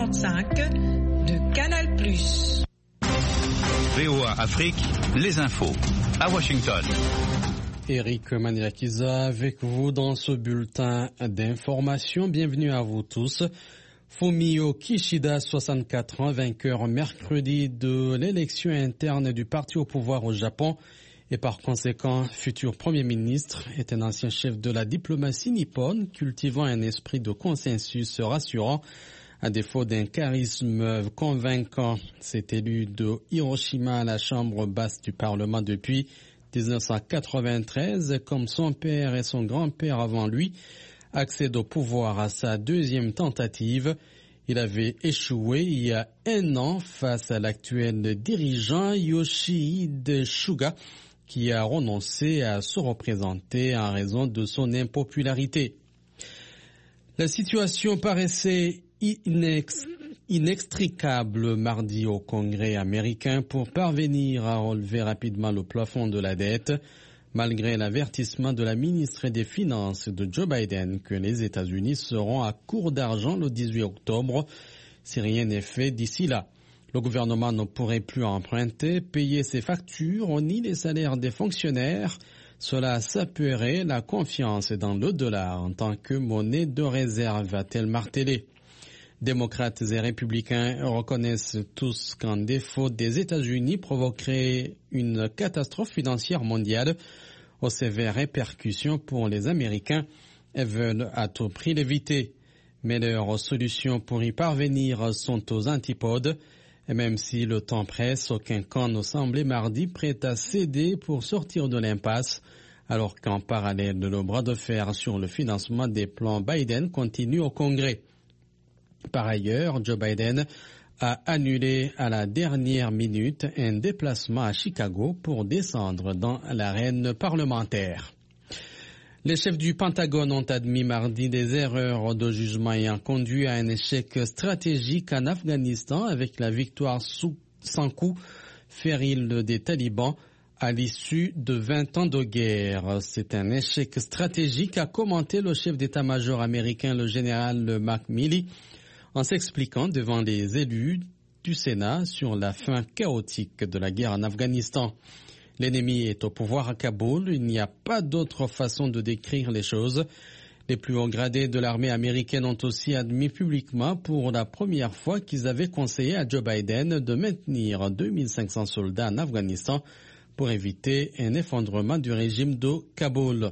45 de Canal+. VOA Afrique, les infos à Washington. Eric Maniakiza avec vous dans ce bulletin d'information. Bienvenue à vous tous. Fumio Kishida, 64 ans, vainqueur mercredi de l'élection interne du parti au pouvoir au Japon et par conséquent futur Premier ministre, est un ancien chef de la diplomatie nippone cultivant un esprit de consensus rassurant. À défaut d'un charisme convaincant, cet élu de Hiroshima à la chambre basse du Parlement depuis 1993, comme son père et son grand-père avant lui, accède au pouvoir à sa deuxième tentative. Il avait échoué il y a un an face à l'actuel dirigeant Yoshihide Suga, qui a renoncé à se représenter en raison de son impopularité. La situation paraissait inextricable mardi au Congrès américain pour parvenir à relever rapidement le plafond de la dette, malgré l'avertissement de la ministre des Finances de Joe Biden que les États-Unis seront à court d'argent le 18 octobre si rien n'est fait d'ici là. Le gouvernement ne pourrait plus emprunter, payer ses factures ni les salaires des fonctionnaires. Cela saperait la confiance dans le dollar en tant que monnaie de réserve, a-t-elle martelé. Démocrates et républicains reconnaissent tous qu'un défaut des États-Unis provoquerait une catastrophe financière mondiale aux sévères répercussions pour les Américains et veulent à tout prix l'éviter. Mais leurs solutions pour y parvenir sont aux antipodes. Et même si le temps presse, aucun camp ne semblait mardi prêt à céder pour sortir de l'impasse, alors qu'en parallèle, le bras de fer sur le financement des plans Biden continue au Congrès. Par ailleurs, Joe Biden a annulé à la dernière minute un déplacement à Chicago pour descendre dans l'arène parlementaire. Les chefs du Pentagone ont admis mardi des erreurs de jugement ayant conduit à un échec stratégique en Afghanistan avec la victoire sans coup féril des talibans à l'issue de 20 ans de guerre. C'est un échec stratégique, a commenté le chef d'état-major américain, le général Mark Milley, en s'expliquant devant les élus du Sénat sur la fin chaotique de la guerre en Afghanistan. L'ennemi est au pouvoir à Kaboul, il n'y a pas d'autre façon de décrire les choses. Les plus hauts gradés de l'armée américaine ont aussi admis publiquement pour la première fois qu'ils avaient conseillé à Joe Biden de maintenir 2500 soldats en Afghanistan pour éviter un effondrement du régime de Kaboul.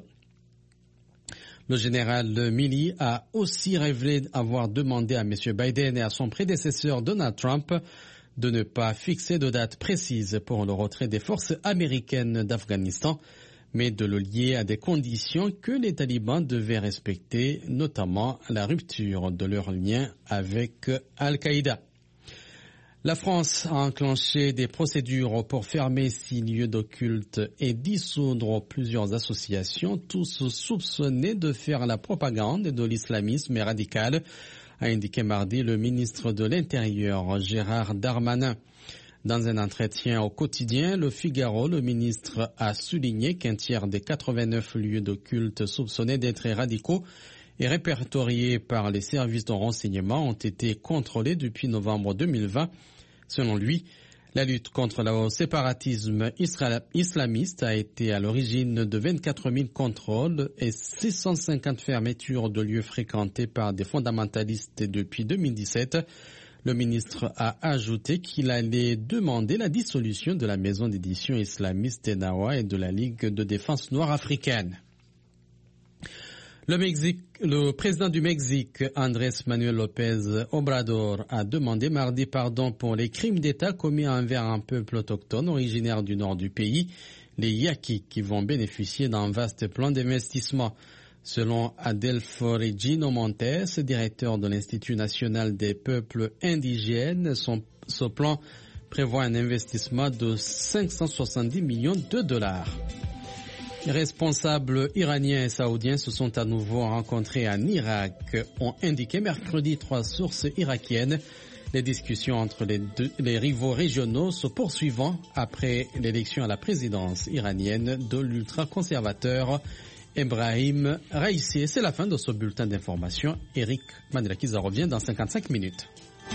Le général Milley a aussi révélé avoir demandé à M. Biden et à son prédécesseur Donald Trump de ne pas fixer de date précise pour le retrait des forces américaines d'Afghanistan, mais de le lier à des conditions que les talibans devaient respecter, notamment la rupture de leur lien avec Al-Qaïda. La France a enclenché des procédures pour fermer 6 lieux de culte et dissoudre plusieurs associations, tous soupçonnés de faire la propagande de l'islamisme radical, a indiqué mardi le ministre de l'Intérieur Gérard Darmanin. Dans un entretien au quotidien Le Figaro, le ministre a souligné qu'un tiers des 89 lieux de culte soupçonnés d'être radicaux et répertoriés par les services de renseignement ont été contrôlés depuis novembre 2020. Selon lui, la lutte contre le séparatisme islamiste a été à l'origine de 24 000 contrôles et 650 fermetures de lieux fréquentés par des fondamentalistes depuis 2017. Le ministre a ajouté qu'il allait demander la dissolution de la maison d'édition islamiste Enawa et de la Ligue de défense noire africaine. Le président du Mexique, Andrés Manuel López Obrador, a demandé mardi pardon pour les crimes d'État commis envers un peuple autochtone originaire du nord du pays, les Yaquis, qui vont bénéficier d'un vaste plan d'investissement. Selon Adelfo Regino Montes, directeur de l'Institut national des peuples indigènes, ce plan prévoit un investissement de 570 millions de dollars. Les responsables iraniens et saoudiens se sont à nouveau rencontrés en Irak, ont indiqué mercredi 3 sources irakiennes. Les discussions entre les rivaux régionaux se poursuivant après l'élection à la présidence iranienne de l'ultra-conservateur Ebrahim Raïssi. C'est la fin de ce bulletin d'information. Eric Mandelakiza revient dans 55 minutes.